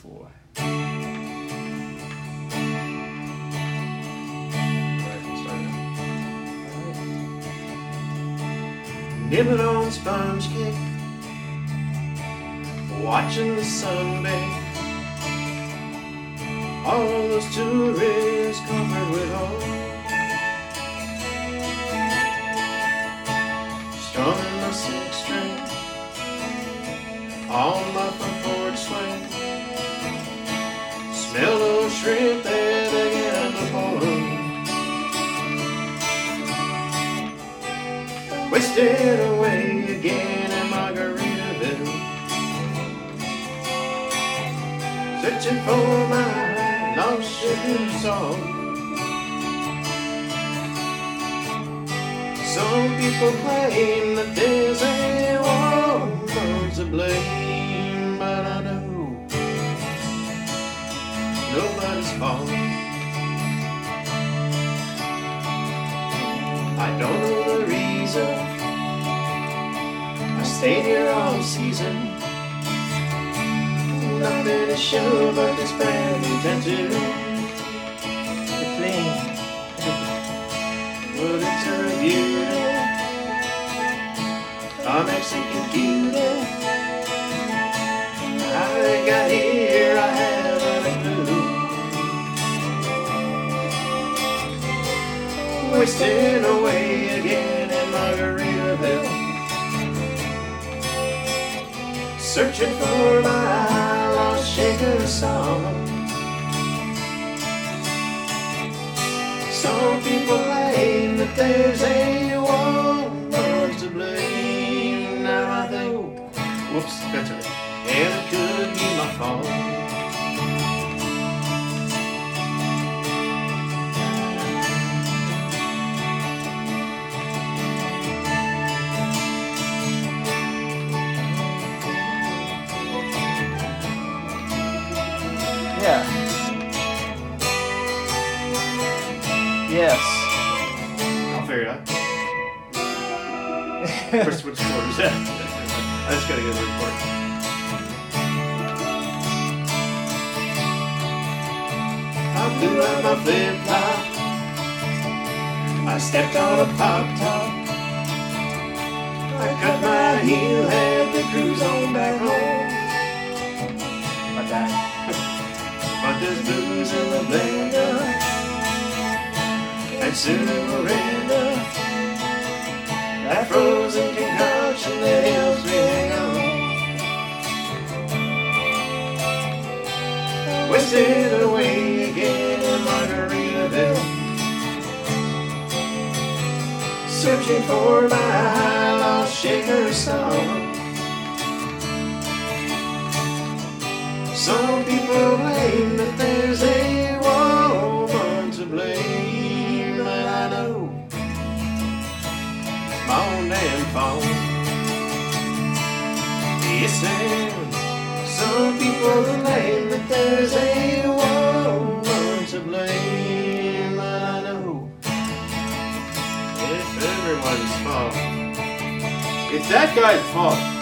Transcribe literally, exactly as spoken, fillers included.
Boy. Nibbling on sponge cake, watching the sun bake. All those tourists covered with hope, strumming my six string on my front porch swing. Smell those shrimp that began to boil. Wasted away again in Margaritaville, searching for my lost sugar song. Some people claim that there's a woman to blame, but I know nobody's fault. I don't know the reason I stayed here all season. Nothing to show but this brand new tattoo. The flame, but it's a beauty, a Mexican cutie. How it got here, I haven't a clue. Wasting away again in Margaritaville, searching for my lost shaker song. Some people claim that there's a woman to blame. Now I think, whoops, that's right, and it could be my fault. Yeah. Yes. I'll figure it out. First, which chord is that? I just gotta get the report. I blew out my flip flop. I stepped on a pop top. I cut my heel, had the cruise on back home. Like that. But there's booze in the blender, and soon Miranda, that frozen concoction that helps me hang on. Wasted away again in Margaritaville, searching for my lost shaker song. Some people claim that there's a woman to blame, and I know it's my own damn fault. Yes, and some people claim that there's a woman to blame, and I know it's everyone's fault. It's that guy's fault.